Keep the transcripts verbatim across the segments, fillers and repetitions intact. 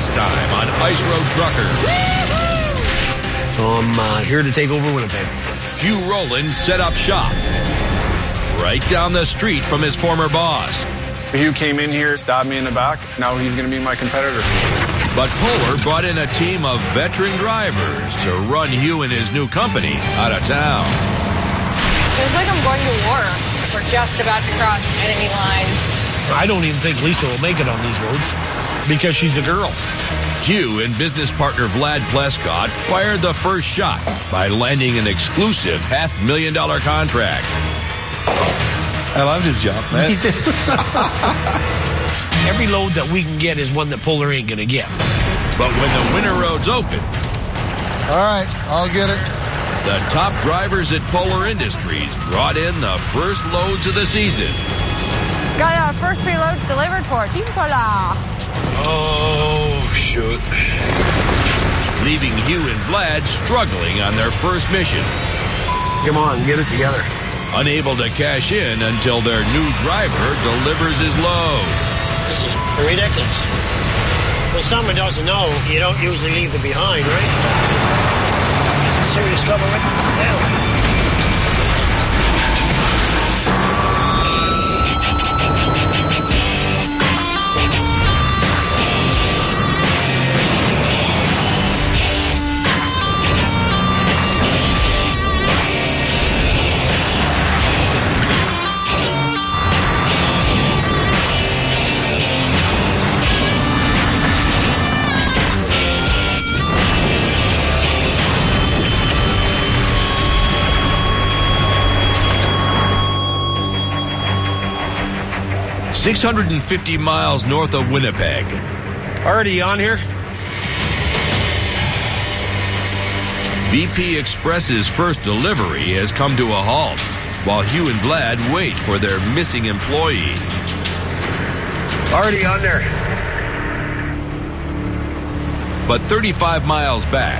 last time on Ice Road Trucker. So I'm uh, here to take over Winnipeg. Hugh Rowland set up shop right down the street from his former boss. Hugh came in here, stabbed me in the back. Now he's going to be my competitor. But Polar brought in a team of veteran drivers to run Hugh and his new company out of town. Feels like I'm going to war. We're just about to cross enemy lines. I don't even think Lisa will make it on these roads because she's a girl. Hugh and business partner Vlad Plescott fired the first shot by landing an exclusive half million dollar contract. I loved his job, man. Every load that we can get is one that Polar ain't going to get. But when the winter roads open, all right, I'll get it. The top drivers at Polar Industries brought in the first loads of the season. Got our first three loads delivered for Team Polar. Oh, shoot. Leaving Hugh and Vlad struggling on their first mission. Come on, get it together. Unable to cash in until their new driver delivers his load. This is ridiculous. When someone doesn't know, you don't usually leave them behind, right? He's in serious trouble right now. six hundred fifty miles north of Winnipeg. Already on here? V P Express's first delivery has come to a halt, while Hugh and Vlad wait for their missing employee. Already on there. But thirty-five miles back,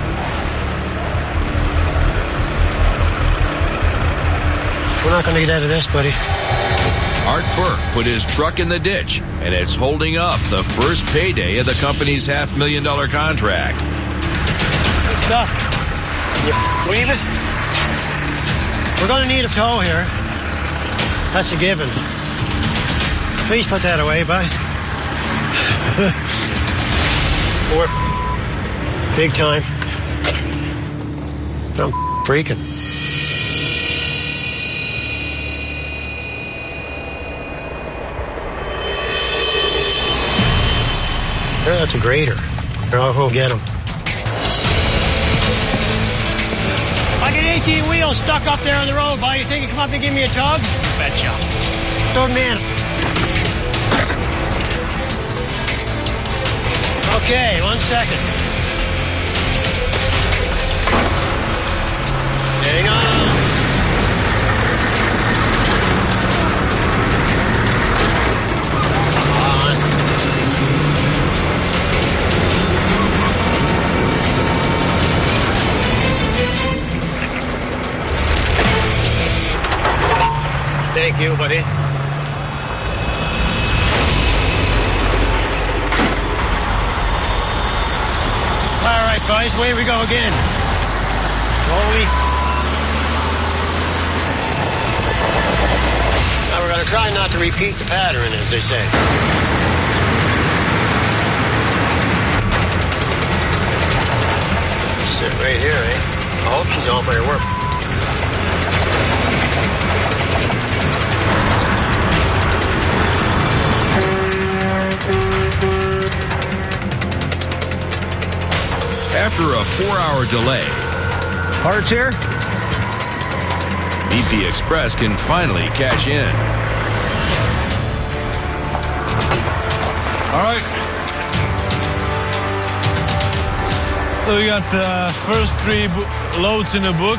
We're not going to get out of this, buddy. Art Burke put his truck in the ditch, and it's holding up the first payday of the company's half million dollar contract. Good stuff. You believe it? We're going to need a tow here. That's a given. Please put that away, bye. We're big time. I'm freaking. Yeah, that's a grader. Here, I'll go get him. I get eighteen wheels stuck up there on the road, boy. You think you come up and give me a tug? Betcha. Don't man. Okay, one second. Hang on. Thank you, buddy. All right, boys, away we go again. Slowly. Now we're going to try not to repeat the pattern, as they say. Sit right here, eh? I hope she's on by her work. After a four-hour delay, Parts here? V P Express can finally cash in. All right. So we got the uh, first three bo- loads in the book.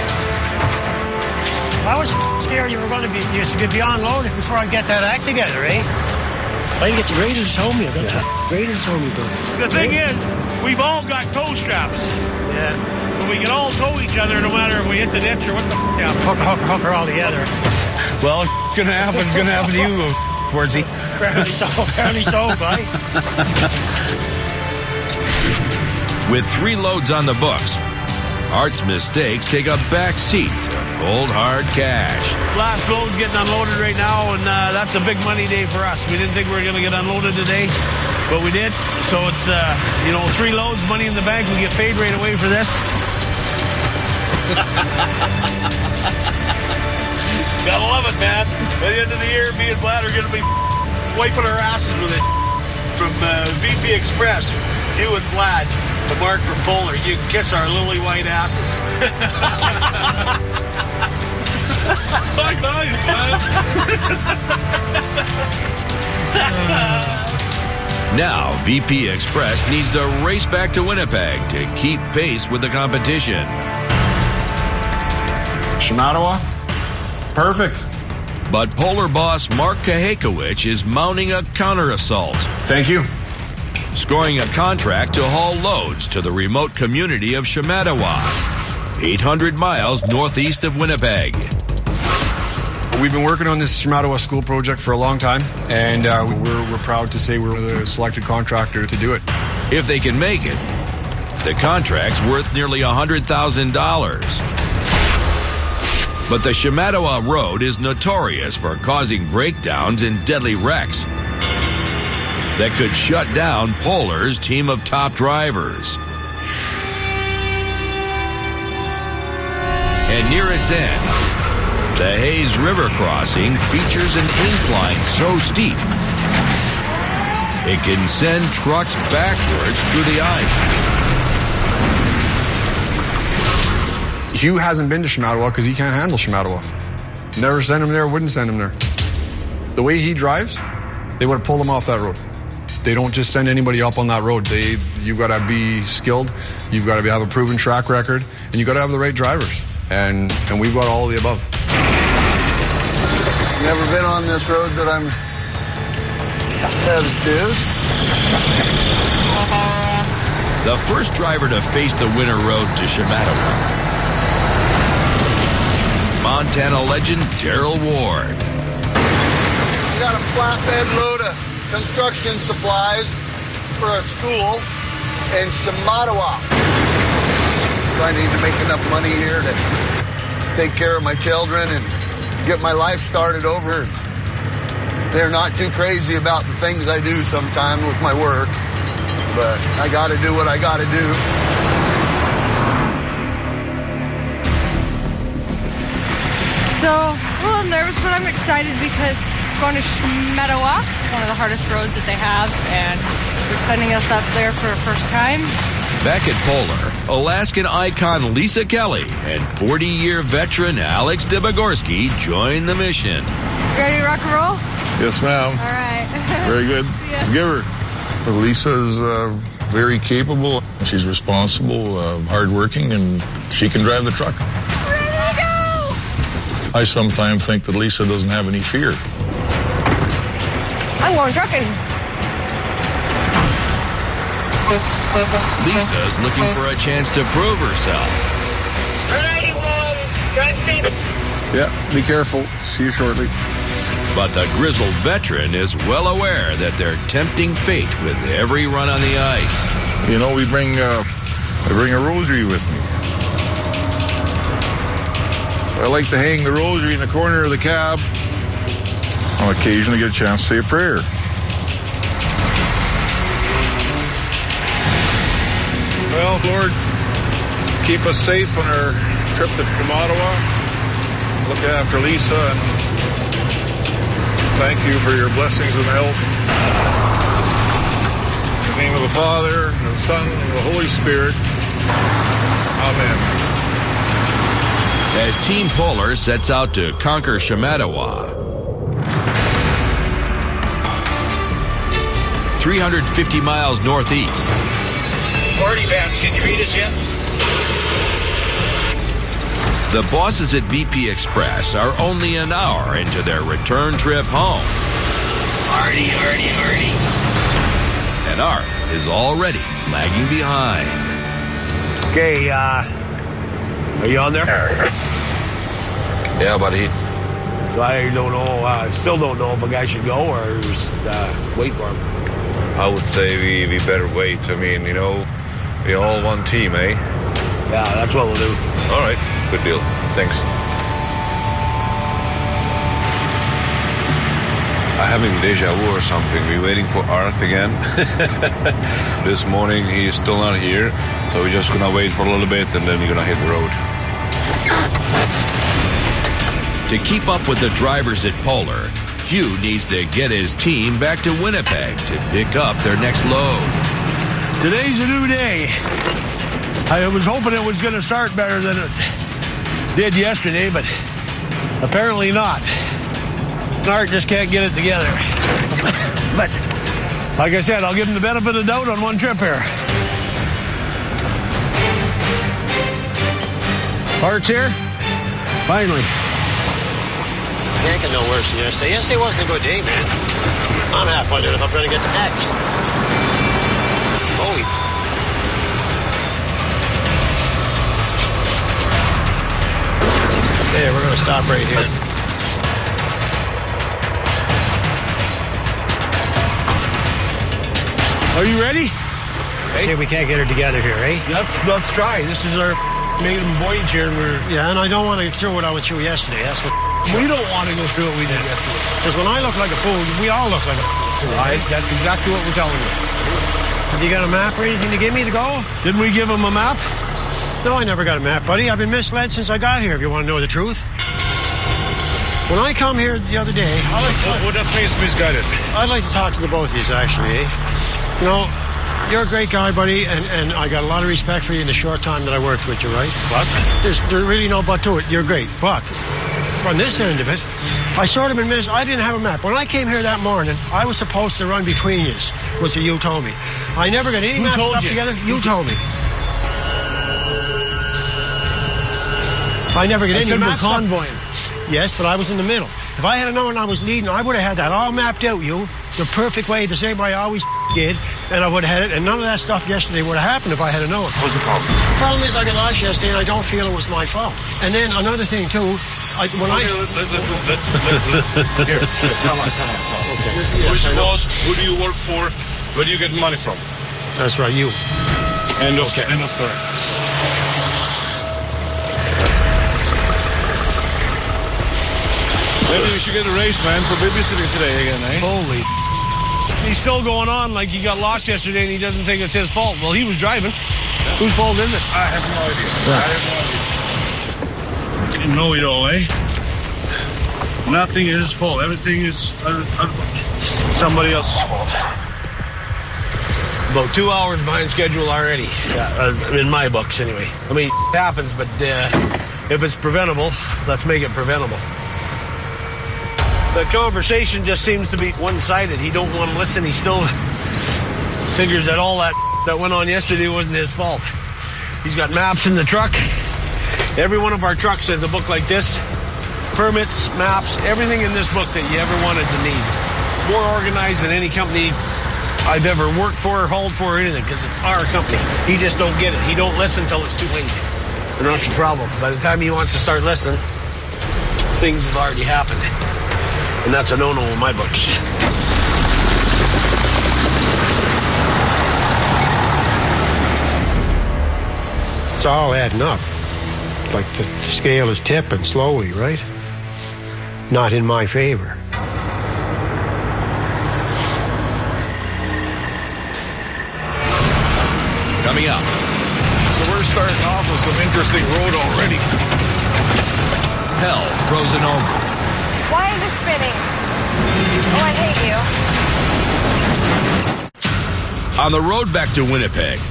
I was scared you were going to be you should be unloaded before I get that act together, eh? I didn't get the graders home me. I got the graders home me, buddy. The thing is, we've all got tow straps. Yeah. So we can all tow each other no matter if we hit the ditch or what the f*** happens. Hooker, hooker, hooker all together. Well, it's gonna happen. It's gonna happen to you, Schwartzy. Apparently so. Apparently so, buddy. With three loads on the books, Art's mistakes take a back seat to cold, hard cash. Last load's getting unloaded right now, and uh, that's a big money day for us. We didn't think we were going to get unloaded today, but we did. So it's, uh, you know, three loads, money in the bank. We get paid right away for this. Gotta love it, man. By the end of the year, me and Vlad are going to be wiping our asses with it. From uh, V P Express, you and Vlad, the Mark from Polar, you can kiss our lily white asses. Fuck nice, man. Now, V P Express needs to race back to Winnipeg to keep pace with the competition. Shamattawa, perfect. But Polar boss Mark Kahekowicz is mounting a counter-assault. Thank you. Scoring a contract to haul loads to the remote community of Shamattawa, eight hundred miles northeast of Winnipeg. We've been working on this Shamattawa school project for a long time, and uh, we're, we're proud to say we're the selected contractor to do it. If they can make it, the contract's worth nearly one hundred thousand dollars. But the Shamattawa Road is notorious for causing breakdowns and deadly wrecks that could shut down Polar's team of top drivers. And near its end, the Hayes River crossing features an incline so steep it can send trucks backwards through the ice. Hugh hasn't been to Shamattawa because he can't handle Shamattawa. Never sent him there, wouldn't send him there. The way he drives, they would have pulled him off that road. They don't just send anybody up on that road. They, you've got to be skilled, you've got to be, have a proven track record, and you've got to have the right drivers. And, and we've got all of the above. Never been on this road that I'm headed to. The first driver to face the winter road to Shamattawa, Montana legend Darrell Ward. We got a flatbed load of construction supplies for a school in Shamattawa. So I need to make enough money here to take care of my children and get my life started over. They're not too crazy about the things I do sometimes with my work, but I got to do what I got to do. So, a little nervous, but I'm excited because going to Shamattawa, one of the hardest roads that they have, and they're sending us up there for the first time. Back at Polar, Alaskan icon Lisa Kelly and forty-year veteran Alex Debogorski join the mission. Ready to rock and roll? Yes, ma'am. All right. Very good. Give her. Lisa's uh, very capable. She's responsible, uh, hardworking, and she can drive the truck. Ready to go! I sometimes think that Lisa doesn't have any fear. I'm going trucking. Lisa's looking for a chance to prove herself. Yeah, be careful. See you shortly. But the grizzled veteran is well aware that they're tempting fate with every run on the ice. You know, we bring, uh, I bring a rosary with me. I like to hang the rosary in the corner of the cab. I'll occasionally get a chance to say a prayer. Well, Lord, keep us safe on our trip to Shamattawa. Look after Lisa, and thank you for your blessings and help. In the name of the Father, and the Son, and the Holy Spirit. Amen. As Team Polar sets out to conquer Shamattawa, three hundred fifty miles northeast. Party bands, can you read us yet? The bosses at V P Express are only an hour into their return trip home. Hardy, hardy, hardy. And Art is already lagging behind. Okay, uh, are you on there? Yeah, buddy. So I don't know, uh, still don't know if a guy should go or just uh, wait for him. I would say we, we better wait. I mean, you know, be all one team, eh? Yeah, that's what we'll do. All right, good deal. Thanks. I'm having deja vu or something. We're waiting for Arth again. This morning he's still not here, so we're just gonna wait for a little bit and then we're gonna hit the road. To keep up with the drivers at Polar, Hugh needs to get his team back to Winnipeg to pick up their next load. Today's a new day. I was hoping it was going to start better than it did yesterday, but apparently not. Art just can't get it together. But, like I said, I'll give him the benefit of the doubt on one trip here. Art's here? Finally. Can't get no worse than yesterday. Yesterday wasn't a good day, man. I'm half wondering if I'm going to get the next. Holy. Hey, we're going to stop right here. Are you ready? Hey. See if we can't get her together here, eh? Let's, let's try. This is our maiden voyage here. And we're... Yeah, and I don't want to throw what I went through yesterday. That's what... We don't want to go through what we did yesterday. Because when I look like a fool, we all look like a fool. Right? That's exactly what we're telling you. Have you got a map or anything to give me to go? Didn't we give him a map? No, I never got a map, buddy. I've been misled since I got here, if you want to know the truth. When I come here the other day... I like to... What that means misguided? I'd like to talk to the both of you, actually, eh? You know, you're a great guy, buddy, and, and I got a lot of respect for you in the short time that I worked with you, right? But? There's, there's really no but to it. You're great. But... on this end of it, I sort of been missed. I didn't have a map. When I came here that morning, I was supposed to run between you, was what you told me. I never got any Who map told stuff you? together. You told me. I never got I any said map we're convoying. stuff. Yes, but I was in the middle. If I had known I was leading, I would have had that all mapped out, you. The perfect way, the same way I always did, and I would have had it, and none of that stuff yesterday would have happened if I had known. What's the problem? The problem is I got lost yesterday, and I don't feel it was my fault. And then another thing, too, I, when I... Here, here, come on, come on. Okay. Who's your boss? Who do you work for? Where do you get money from? That's right, you. End of, okay. End of story. Maybe we should get a race, man, for babysitting today again, eh? Holy. He's still going on like he got lost yesterday and he doesn't think it's his fault. Well, he was driving. Yeah. Whose fault is it? I have no idea. Yeah. I have no idea. You know it all, eh? Nothing is his fault. Everything is uh, uh, somebody else's fault. About two hours behind schedule already. Yeah, uh, in my books, anyway. I mean, it happens, but uh, if it's preventable, let's make it preventable. The conversation just seems to be one-sided. He don't want to listen. He still figures that all that that went on yesterday wasn't his fault. He's got maps in the truck. Every one of our trucks has a book like this. Permits, maps, everything in this book that you ever wanted to need. More organized than any company I've ever worked for or hauled for or anything, because it's our company. He just don't get it. He don't listen until it's too late. And that's the problem. By the time he wants to start listening, things have already happened. And that's a no-no in my books. It's all adding up. Like the, the scale is tipping slowly, right? Not in my favor. Coming up. So we're starting off with some interesting road already. Hell frozen over. Why is it spinning? Oh, I hate you. On the road back to Winnipeg.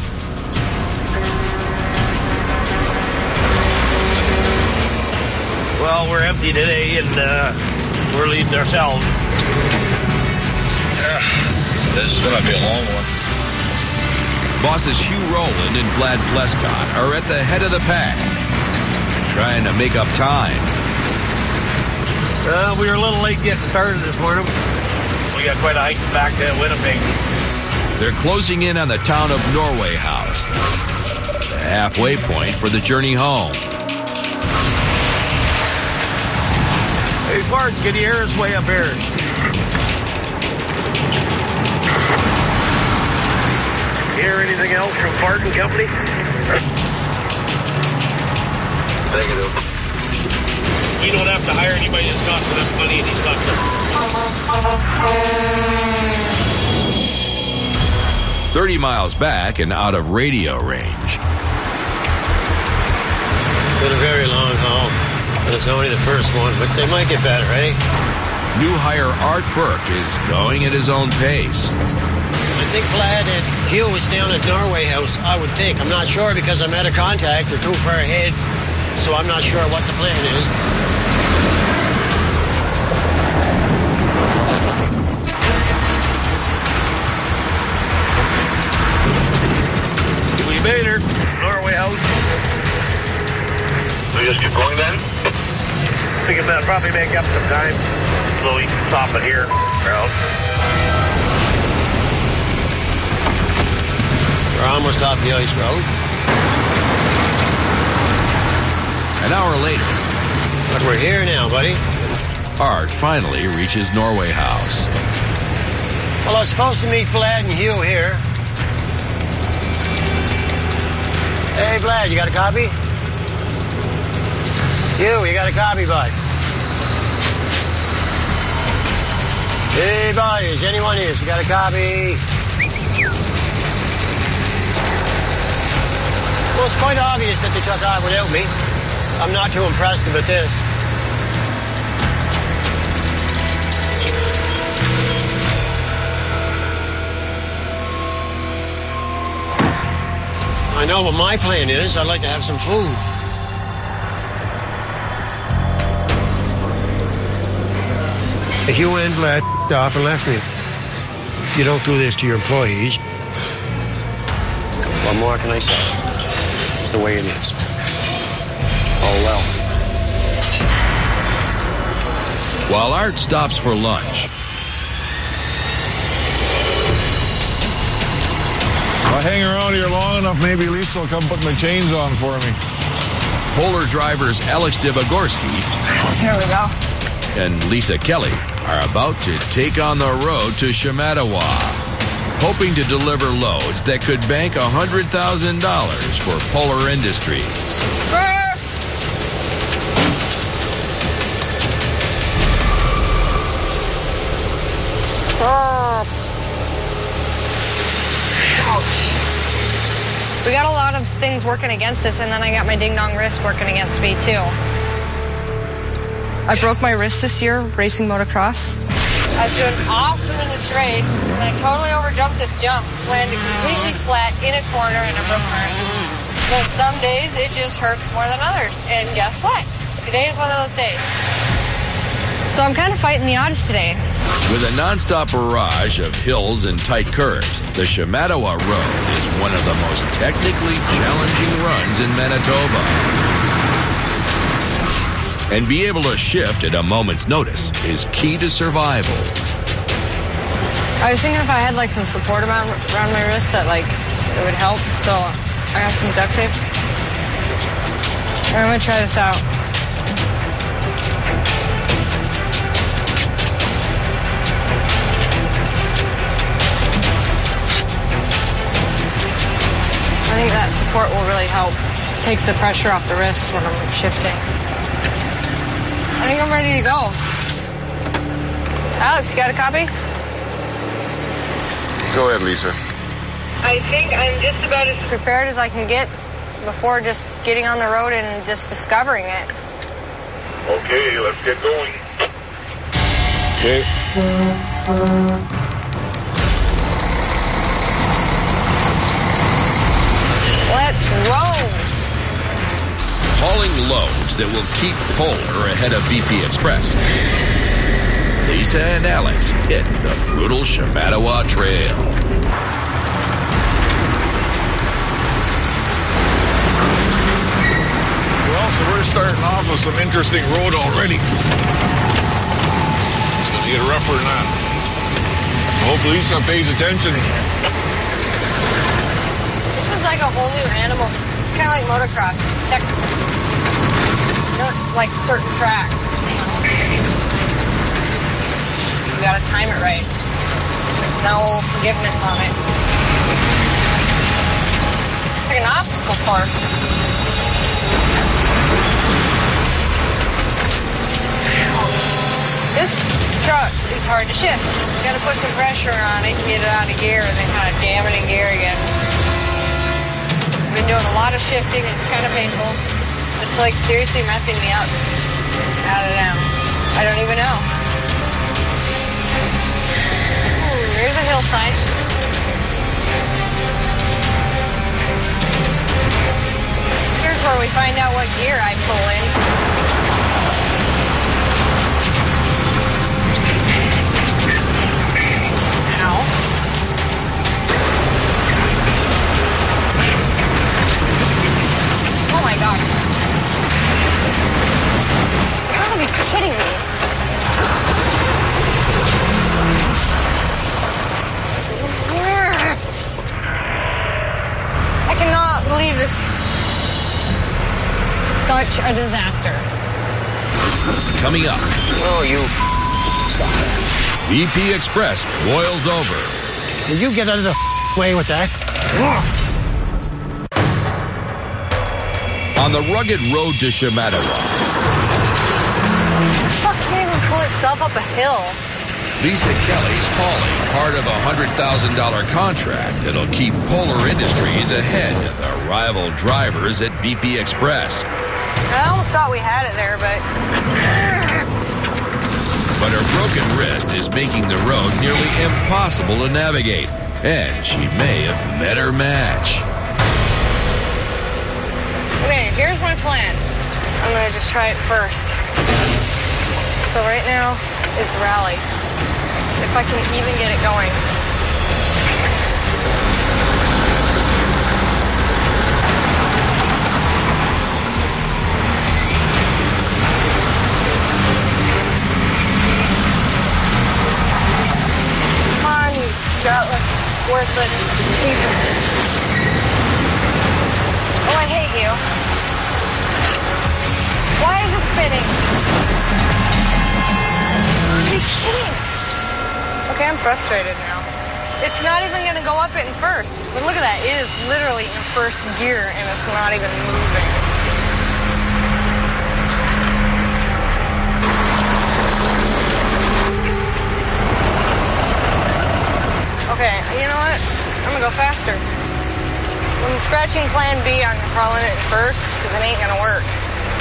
Well, we're empty today, and uh, we're leading ourselves. Yeah, this is going to be a long one. Bosses Hugh Rowland and Vlad Plescott are at the head of the pack, trying to make up time. Uh, we were a little late getting started this morning. We got quite a hike back to Winnipeg. They're closing in on the town of Norway House, the halfway point for the journey home. Hey, Bart, can you hear us way up here? Hear anything anything else from Barton Company? Negative. You don't have to hire anybody that's costing us money, and he's costing us. thirty miles back and out of radio range. Been a very long haul, but it's only the first one, but they might get better, eh? New hire Art Burke is going at his own pace. I think Vlad and Hugh is down at Norway House, I would think. I'm not sure because I'm out of contact. They're too far ahead, so I'm not sure what the plan is. We made her. Norway House. We just keep going then? We can uh, probably make up some time. So we can stop it here. Out. We're almost off the ice road. An hour later, But we're here now, buddy. Art finally reaches Norway House. Well, I was supposed to meet Vlad and Hugh here. Hey, Vlad, you got a copy? Hugh, you got a copy, bud? Hey, boys, anyone here? You got a copy? Well, it's quite obvious that they took off without me. I'm not too impressed about this. I know what my plan is. I'd like to have some food. Hugh and Vlad off and left me. You don't do this to your employees. What more can I say? It's the way it is. Oh, well. While Art stops for lunch, If I hang around here long enough, maybe Lisa will come put my chains on for me. Polar drivers Alex Debogorski Here we go. and Lisa Kelly are about to take on the road to Shamattawa, hoping to deliver loads that could bank one hundred thousand dollars for Polar Industries. We got a lot of things working against us, and then I got my ding-dong wrist working against me, too. I broke my wrist this year racing motocross. I was doing awesome in this race, and I totally overjumped this jump, landed completely flat in a corner, and I broke my wrist. But some days, it just hurts more than others, and guess what? Today is one of those days. So I'm kind of fighting the odds today. With a nonstop barrage of hills and tight curves, the Shamattawa Road is one of the most technically challenging runs in Manitoba. And be able to shift at a moment's notice is key to survival. I was thinking if I had like some support around, around my wrist that like it would help. So I got some duct tape. I'm gonna try this out. I think that support will really help take the pressure off the wrist when I'm shifting. I think I'm ready to go. Alex, you got a copy? Go ahead, Lisa. I think I'm just about as prepared as I can get before just getting on the road and just discovering it. Okay, let's get going. Okay. Let's roll. Hauling loads that will keep Polar ahead of B P Express. Lisa and Alex hit the brutal Shamattawa Trail. Well, so we're starting off with some interesting road already. It's going to get rougher than that. I hope Lisa pays attention. This is like a whole new animal. It's kind of like motocross. It's technical. Not like certain tracks. You gotta time it right. There's no forgiveness on it. like an obstacle course. This truck is hard to shift. You gotta put some pressure on it, get it out of gear, and then kind of jam it in gear again. I've been doing a lot of shifting, and it's kind of painful. It's like seriously messing me up. Out of down. I don't even know. Hmm, there's a hill sign. Here's where we find out what gear I pull in. Oh my God. You gotta be kidding me. I cannot believe this. Such a disaster. Coming up. Oh, you sucker. V P Express boils over. Will you get out of the way with that? On the rugged road to Shamattawa. The fuck can't even pull itself up a hill. Lisa Kelly's hauling part of a one hundred thousand dollars contract that'll keep Polar Industries ahead of the rival drivers at V P Express. I almost thought we had it there, but... But her broken wrist is making the road nearly impossible to navigate, and she may have met her match. Okay, here's my plan. I'm gonna just try it first. So right now is rally. If I can even get it going. Come on, you gutless, worthless piece of... Oh, I hate you. Why is it spinning? Are you kidding? Okay, I'm frustrated now. It's not even going to go up it in first. But look at that. It is literally in first gear, and it's not even moving. Okay, you know what? I'm going to go faster. When I'm scratching plan B, I'm crawling it in first, because it ain't going to work.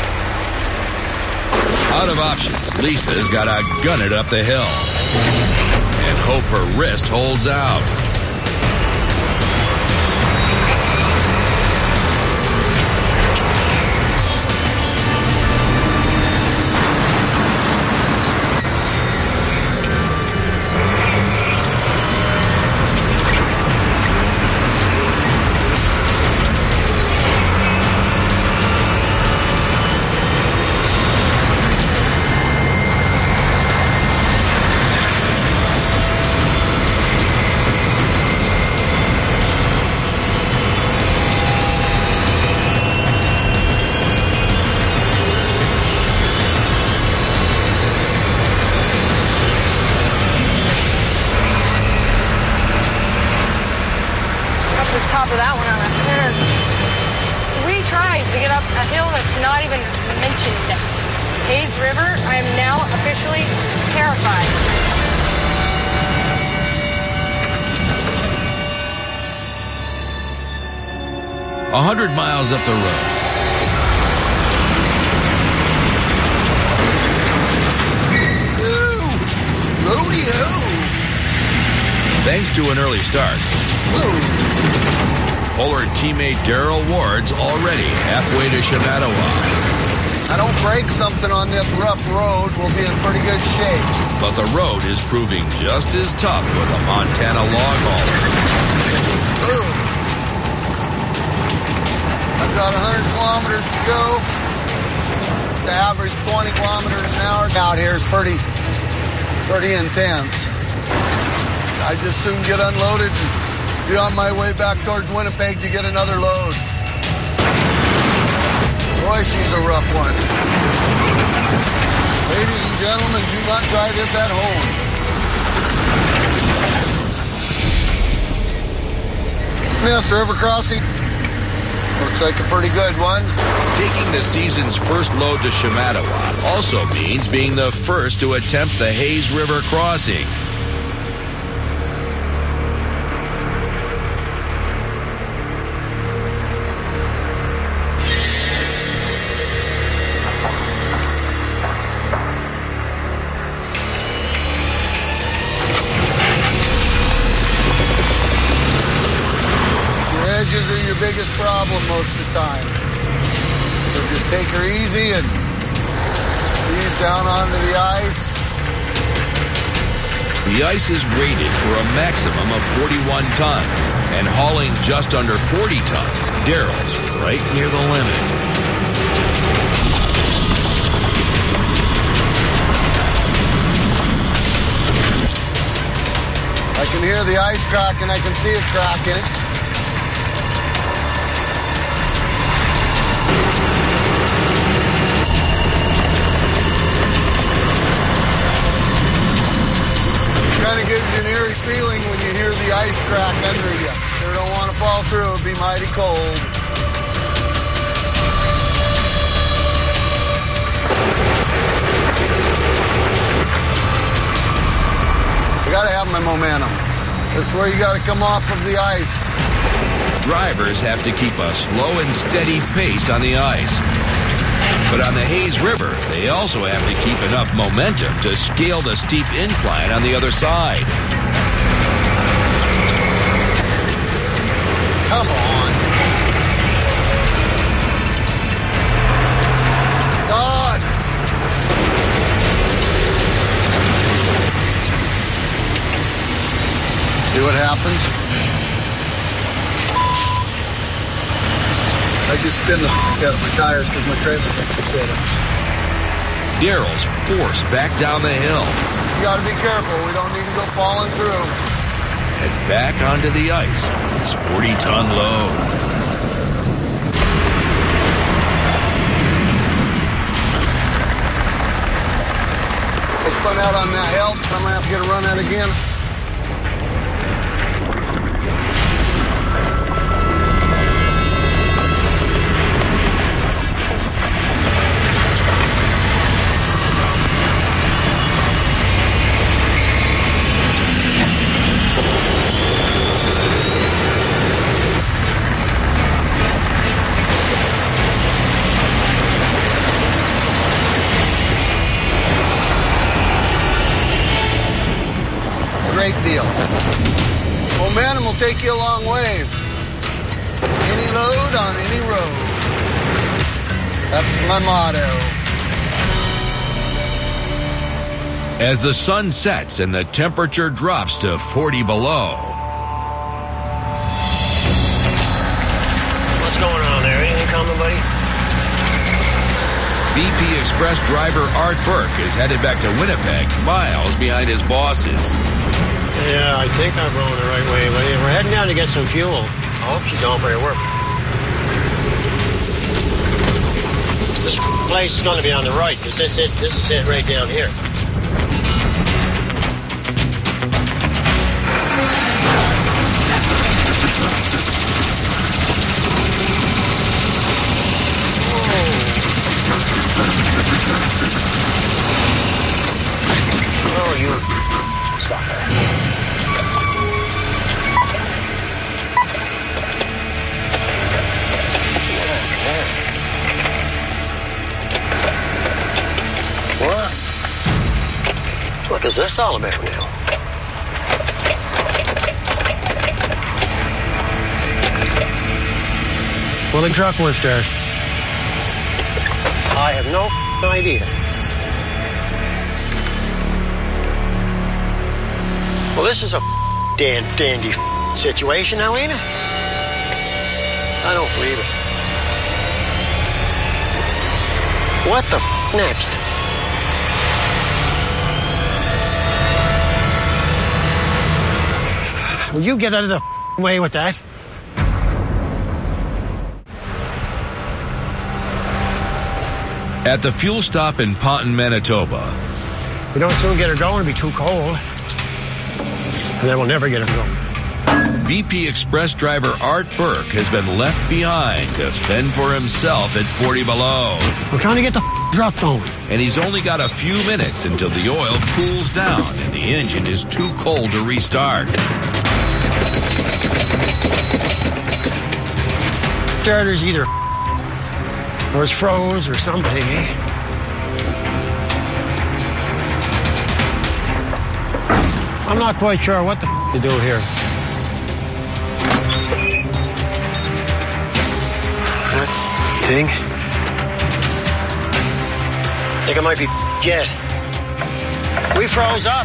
Out of options, Lisa's got to gun it up the hill and hope her wrist holds out. Top of that one on a three tries to get up a hill that's not even mentioned yet. Hayes River, I am now officially terrified. A hundred miles up the road. Ooh, rodeo. Thanks to an early start, Polar teammate Daryl Ward's already halfway to Shamattawa. I don't break something on this rough road, we'll be in pretty good shape. But the road is proving just as tough for the Montana log hauler. Ooh. I've got one hundred kilometers to go. The average twenty kilometers an hour out here is pretty, pretty intense. I just soon get unloaded and be on my way back towards Winnipeg to get another load. Boy, she's a rough one. Ladies and gentlemen, do not try this at home. This river crossing Looks like a pretty good one. Taking the season's first load to Shamattawa also means being the first to attempt the Hayes River crossing. Edges are your biggest problem most of the time. So just take her easy and ease down onto the ice. The ice is rated for a maximum of forty-one tons, and hauling just under forty tons, Daryl's right near the limit. I can hear the ice cracking, I can see it cracking. Kind of gives you an eerie feeling when you hear the ice crack under you. You don't want to fall through, it'd be mighty cold. I gotta have my momentum. This is where you gotta come off of the ice. Drivers have to keep a slow and steady pace on the ice. But on the Hayes River, they also have to keep enough momentum to scale the steep incline on the other side. Come on. God. See what happens? I just spin the f*** out of my tires because my trailer fixes hit it. Daryl's forced back down the hill. You gotta be careful. We don't need to go falling through. And back onto the ice with his forty-ton load. I spun out on that hill. I'm gonna have to get a run at it again. Great deal. Momentum will take you a long ways. Any load on any road. That's my motto. As the sun sets and the temperature drops to forty below. What's going on there? Anything coming, buddy? V P Express driver Art Burke is headed back to Winnipeg, miles behind his bosses. Yeah, I think I'm going the right way, buddy. We're heading down to get some fuel. I hope she's on for her work. This place is going to be on the right, because this is, this is it right down here. Oh, you sucker. What? What is this all about now? Well, the truck won't start. I have no idea. Well, this is a dan dandy situation now, ain't it? I don't believe it. What the next? Will you get out of the way with that? At the fuel stop in Ponton, Manitoba. We don't soon get her going, it'll be too cold. And then we'll never get her going. V P Express driver Art Burke has been left behind to fend for himself at forty below. We're trying to get the truck going. And he's only got a few minutes until the oil cools down and the engine is too cold to restart. Starter's either or it's froze or something, eh? I'm not quite sure what the f- to do here. Thing. I think it might be jet. We froze up.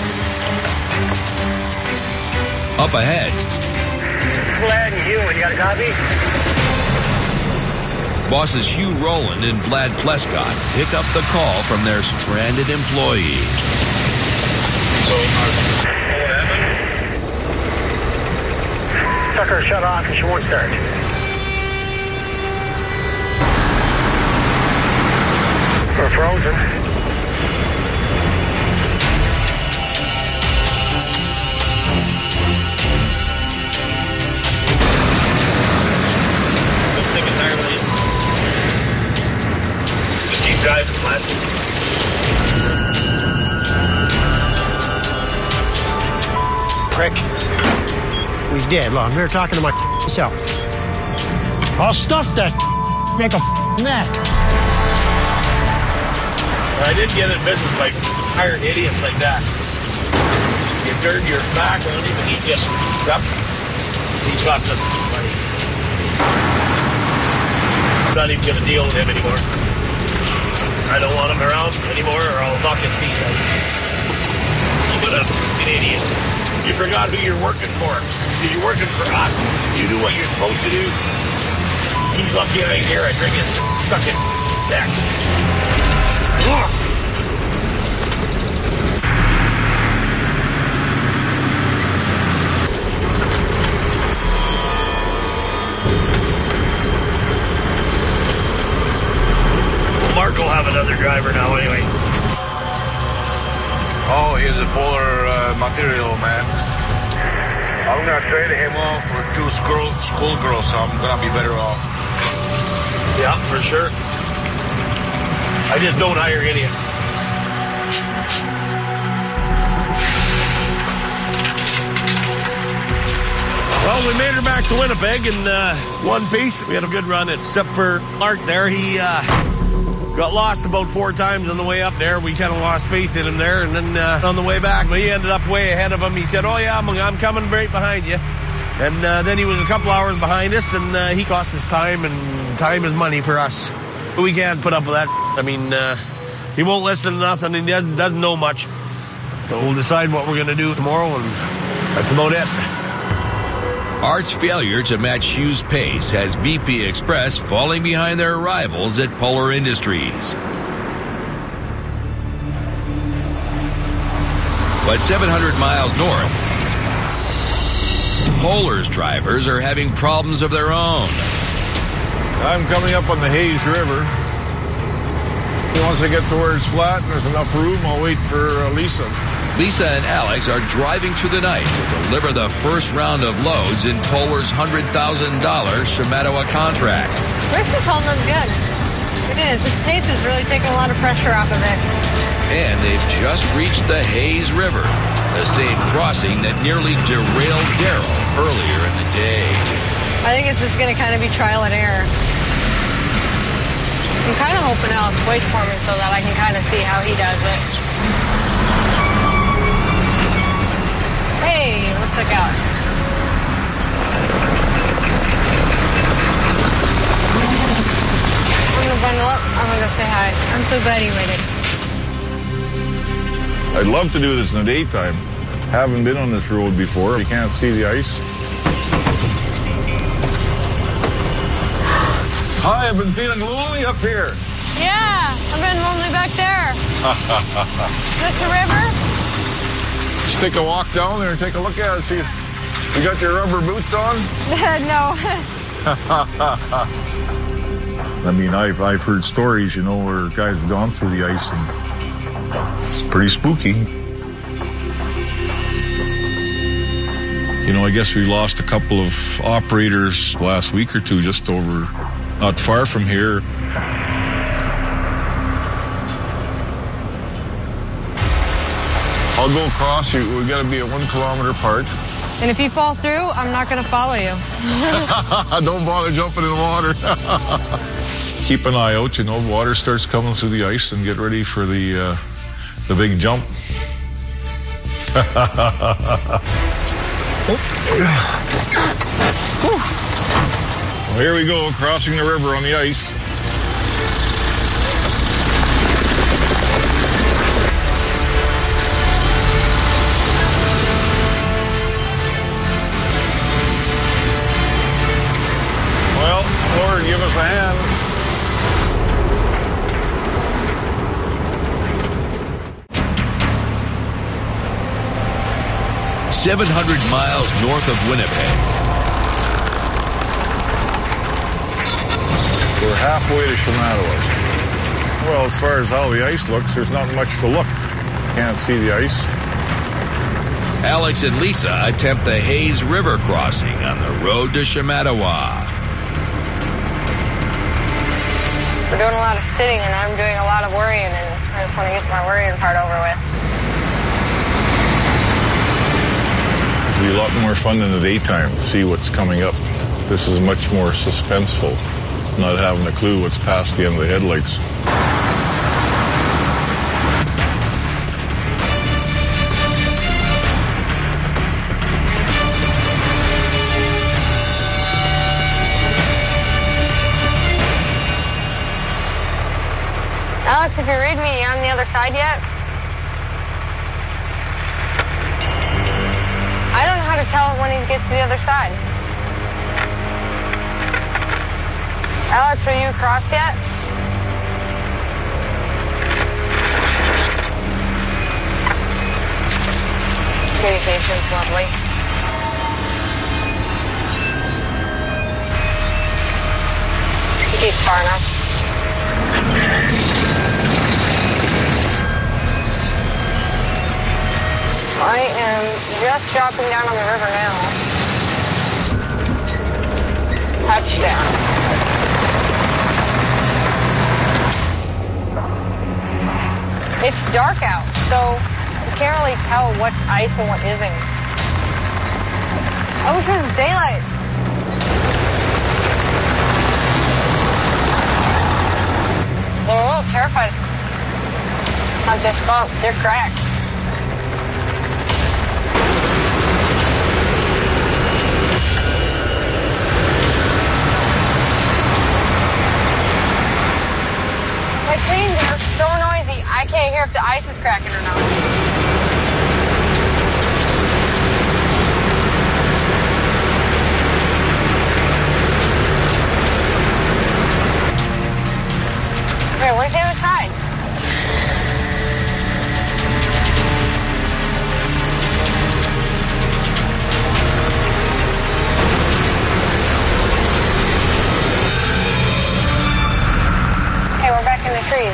Up ahead. Vlad and Hugh, you got a copy? Bosses Hugh Rowland and Vlad Plescott pick up the call from their stranded employee. So, uh, Tucker shut off and she won't start. We're frozen. Looks like it's tire lane. Just keep driving, Vlad. Prick. He's dead, Lon. We were talking to myself. I'll stuff that. Make a net. I didn't get in business by hiring idiots like that. You turn your back on him and he just, yep, he's got some money. I'm not even going to deal with him anymore. I don't want him around anymore or I'll knock his feet out. But uh, an idiot. You forgot who you're working for. So you're working for us. You do what you're supposed to do. He's lucky I ain't here. I drink his fucking neck. Ugh. Well, Mark will have another driver now anyway. oh, he's a polar uh, material, man. I'm gonna trade him off for two school schoolgirls, so I'm gonna be better off. Yeah, for sure. I just don't hire idiots. Well, we made her back to Winnipeg in uh, one piece. We had a good run, except for Art there. He uh, got lost about four times on the way up there. We kind of lost faith in him there. And then uh, on the way back, he ended up way ahead of him. He said, oh, yeah, I'm, I'm coming right behind you. And uh, then he was a couple hours behind us, and uh, he cost us time, and time is money for us. We can't put up with that. I mean, uh, he won't listen to nothing, and he doesn't, doesn't know much. So we'll decide what we're going to do tomorrow, and that's about it. Art's failure to match Hugh's pace has V P Express falling behind their rivals at Polar Industries. But seven hundred miles north, Polar's drivers are having problems of their own. I'm coming up on the Hayes River. Once I get to where it's flat and there's enough room, I'll wait for uh, Lisa. Lisa and Alex are driving through the night to deliver the first round of loads in Polar's one hundred thousand dollars Shamattawa contract. This is holding up good. It is. This tape is really taking a lot of pressure off of it. And they've just reached the Hayes River, the same crossing that nearly derailed Daryl earlier in the day. I think it's just going to kind of be trial and error. I'm kind of hoping Alex waits for me so that I can kind of see how he does it. Hey, looks like Alex. I'm going to bundle up. I'm going to go say hi. I'm so glad he waited. I'd love to do this in the daytime. Haven't been on this road before. You can't see the ice. Hi, I've been feeling lonely up here. Yeah, I've been lonely back there. Is this the river? Just take a walk down there and take a look at it. See, you got your rubber boots on? No. I mean, I've, I've heard stories, you know, where guys have gone through the ice and it's pretty spooky. You know, I guess we lost a couple of operators last week or two just over, not far from here. I'll go across you. We got to be at one kilometer apart. And if you fall through, I'm not going to follow you. Don't bother jumping in the water. Keep an eye out, you know, water starts coming through the ice, and get ready for the uh, the big jump. Well, here we go, crossing the river on the ice. Well, Lord, give us a hand. seven hundred miles north of Winnipeg. We're halfway to Shamattawa. Well, as far as how the ice looks, there's not much to look. Can't see the ice. Alex and Lisa attempt the Hayes River crossing on the road to Shamattawa. We're doing a lot of sitting, and I'm doing a lot of worrying, and I just want to get my worrying part over with. It'll be a lot more fun in the daytime to see what's coming up. This is much more suspenseful, not having a clue what's past the end of the headlights. Alex, if you read me, you on the other side yet? I don't know how to tell when he gets to the other side. Alex, are you across yet? Communication's lovely. He keeps far enough. I am just dropping down on the river now. Touchdown. It's dark out, so you can't really tell what's ice and what isn't. I wish it was daylight. They're a little terrified. Not just bumps, they're cracked. My chains are so noisy, I can't hear if the ice is cracking or not. Okay, where's the other side? Okay, we're back in the trees.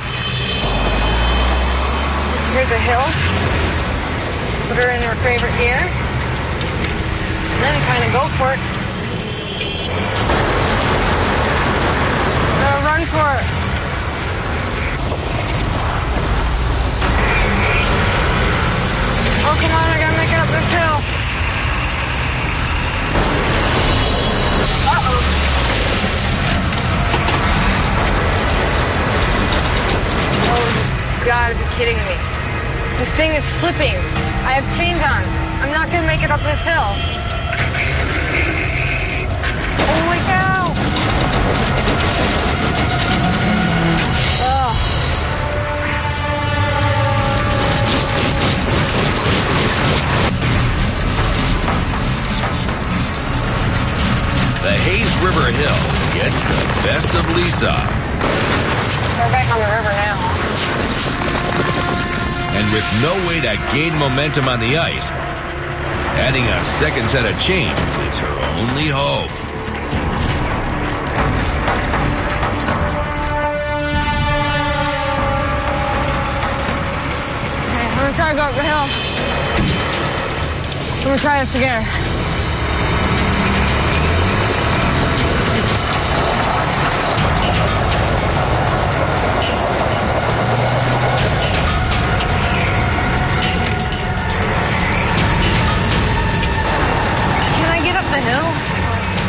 Here's a hill. Put her in her favorite gear. And then kind of go for it. Uh, run for it. Oh, come on, I gotta make it up this hill. Uh-oh. Oh, God, you're kidding me. This thing is slipping. I have chains on. I'm not gonna make it up this hill. Holy cow! Ugh. The Hayes River Hill gets the best of Lisa. We're back on the river now. And with no way to gain momentum on the ice, adding a second set of chains is her only hope. Okay, I'm gonna try to go up the hill. I'm gonna try this again.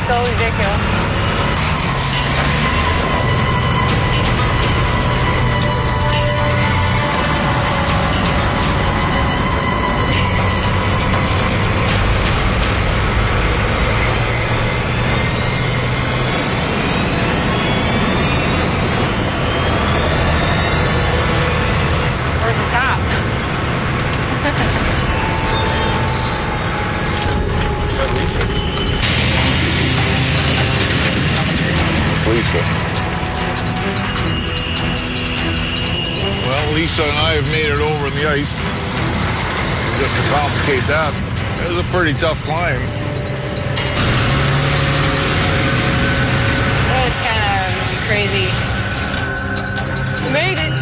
so ridiculous. Where's the top? Lisa. Well, Lisa and I have made it over in the ice. Just to complicate that, it was a pretty tough climb. That was kind of crazy. We made it.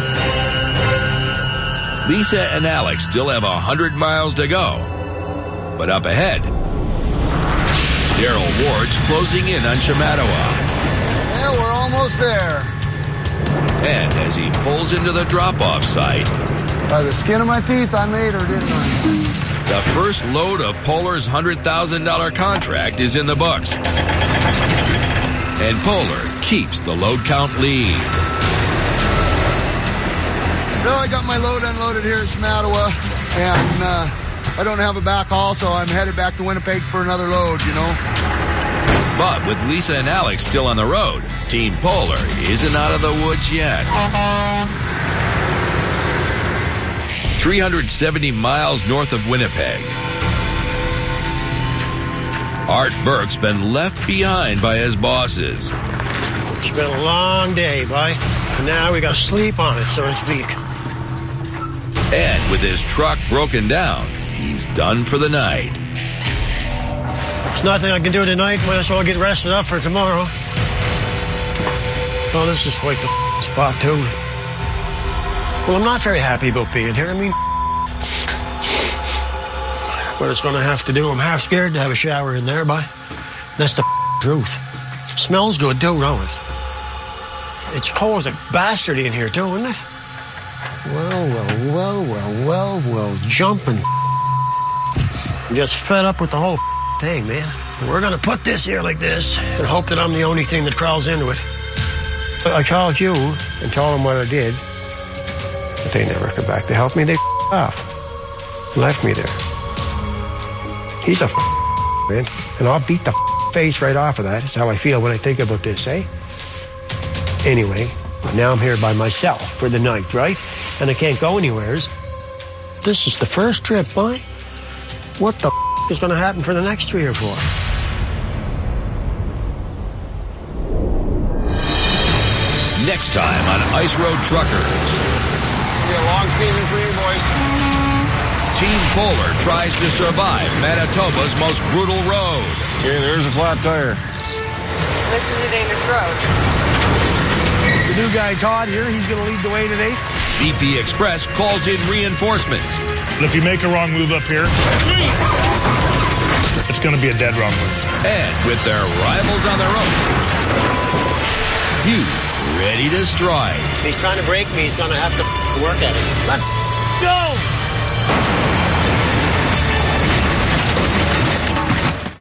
Lisa and Alex still have one hundred miles to go. But up ahead, Daryl Ward's closing in on Shamattawa. Yeah, we're almost there. And as he pulls into the drop-off site, By the skin of my teeth, I made her, didn't I? the first load of Polar's one hundred thousand dollars contract is in the books. And Polar keeps the load count lead. Well, I got my load unloaded here at Shamattawa, and uh, I don't have a back haul, so I'm headed back to Winnipeg for another load, you know. But with Lisa and Alex still on the road, Team Polar isn't out of the woods yet. three hundred seventy miles north of Winnipeg, Art Burke's been left behind by his bosses. It's been a long day, boy. And now we got to sleep on it, so to speak. And with his truck broken down, he's done for the night. There's nothing I can do tonight. Might as well get rested up for tomorrow. Oh, this is quite the spot, too. Well, I'm not very happy about being here. I mean, what it's going to have to do. I'm half scared to have a shower in there, boy. That's the truth. Smells good, too, don't it? It's cold as a bastard in here, too, isn't it? Well, well, well, well, well, well, jumping. I'm just fed up with the whole thing, man. We're going to put this here like this and hope that I'm the only thing that crawls into it. I called you and told them what I did, but they never come back to help me. They off and left me there. He's a man, and I'll beat the face right off of that. That's how I feel when I think about this, eh? Anyway, now I'm here by myself for the night, right? And I can't go anywheres. This is the first trip, boy. What the is going to happen for the next three or four? Next time on Ice Road Truckers. Be a long season for you boys. Team Polar tries to survive Manitoba's most brutal road. Okay, there's a flat tire. This is a dangerous road. The new guy, Todd, here, he's going to lead the way today. V P Express calls in reinforcements. And if you make a wrong move up here, it's going to be a dead wrong move. And with their rivals on the ropes, you ready to strike. If he's trying to break me, he's going to have to work at it. Let's go!